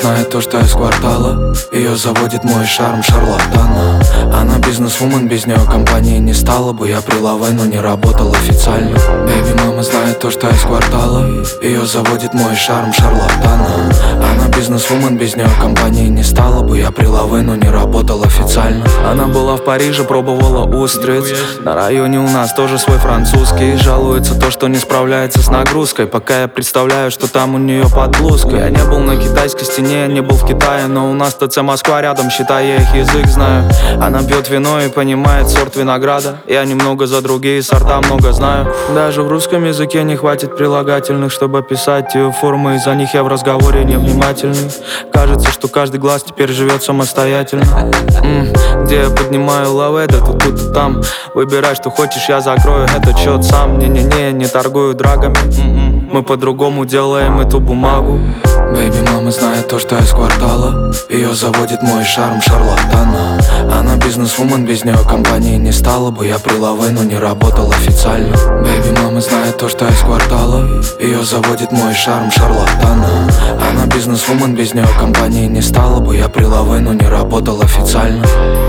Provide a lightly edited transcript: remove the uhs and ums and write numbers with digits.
знает то, что я с квартала. Ее заводит мой шарм шарлатана. Она бизнесвумен, без нее компании не стала бы. Я при Лаве, но не работал официально. Бэйби, мама знает то, что я с квартала. Ее заводит мой шарм шарлатана. Она бизнесвумен, без нее компании не стала бы. Я при Лаве, но не работал официально. Она была в Париже, пробовала устриц. На районе у нас тоже свой французский. Жалуется то, что не справляется с нагрузкой. Пока я представляю, что там у нее под блузкой. Я не был на китайской стене, не был в Китае, но у нас ТЦ Москва рядом, считай, я их язык знаю. Она пьет вино и понимает сорт винограда. Я немного за другие сорта много знаю. Даже в русском языке не хватит прилагательных, чтобы описать ее формы. Из-за них я в разговоре невнимательный. Кажется, что каждый глаз теперь живет самостоятельно. Где я поднимаю Лаве, да тут и там. Выбирай, что хочешь, я закрою этот счет сам. Не-не-не, не торгую драгами. Мы по-другому делаем эту бумагу. Бэйби, мама знает то, что я с квартала. Ее заводит мой шарм шарлатана. Она бизнесвумен, без нее компании не стала бы. Я при Лаве, но не работал официально. Бэйби, мама знает то, что я с квартала. Ее заводит мой шарм шарлатана. Она бизнесвумен, без нее компании не стала бы. Я при Лаве, но не работал официально.